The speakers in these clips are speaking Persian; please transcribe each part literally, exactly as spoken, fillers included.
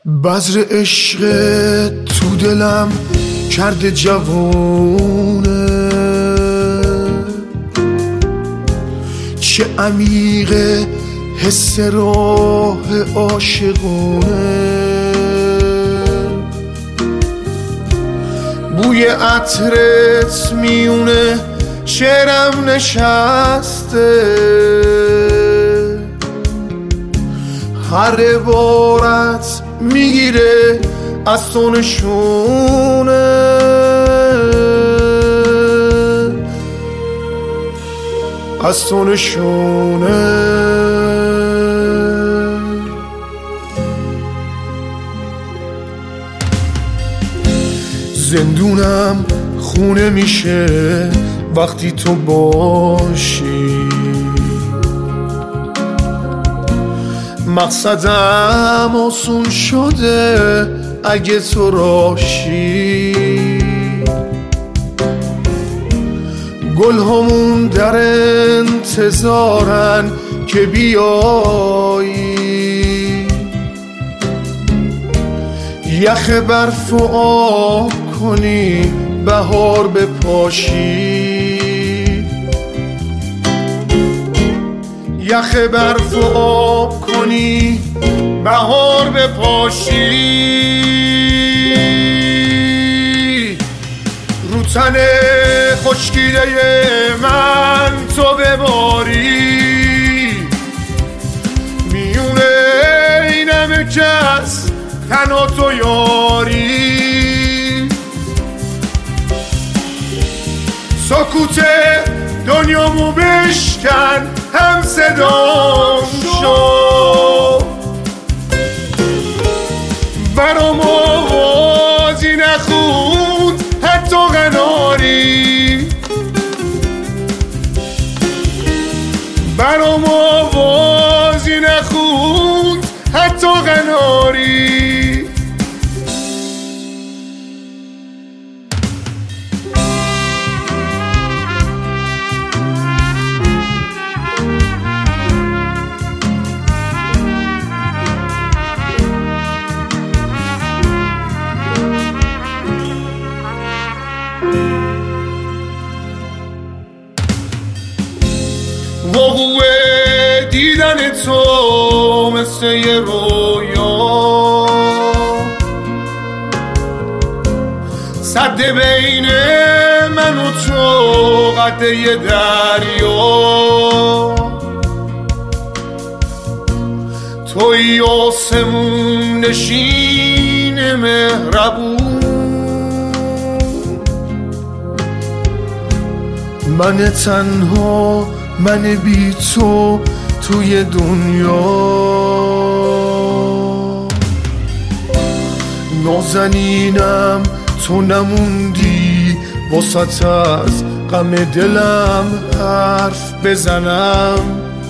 بذر عشق تو دلم کرده جوونه، چه عمیقه حس راه عاشقونه. بوی عطرت میونه شعرم نشسته، هر عبارت میگیره از تو نشونه. از تو نشونه. زندونم خونه میشه وقتی تو باشی، مقصدم آسون شده اگه تو راشی. گل همون در انتظارن که بیایی، یخ برف و آب کنی بهار بپاشی. یخ برف و آب کنی بهار بپاشی. رو تن خشکیده من تو بباری، میونه این همه کس تنها تو یاری. سکوت دنیامو بشکن هم صدام شو، برام آوازی نخون حتی قناری. برام آوازی نخون حتی قناری. وقوع دیدن تو مثل یه رویا، سد بین من و تو قد یه دریا. توی آسمون نشین مهربون، من تنها من بی تو توی دنیا. نازنینم تو نموندی واسط از غم دلم حرف بزنم.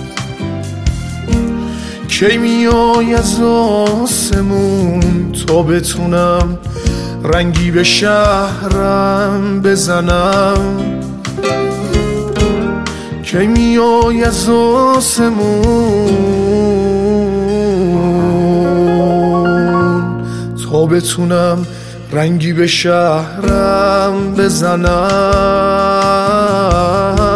کی میای از آسمون تا بتونم رنگی به شهرم بزنم. کی میای از آسمون تا بتونم رنگی به شهرم بزنم.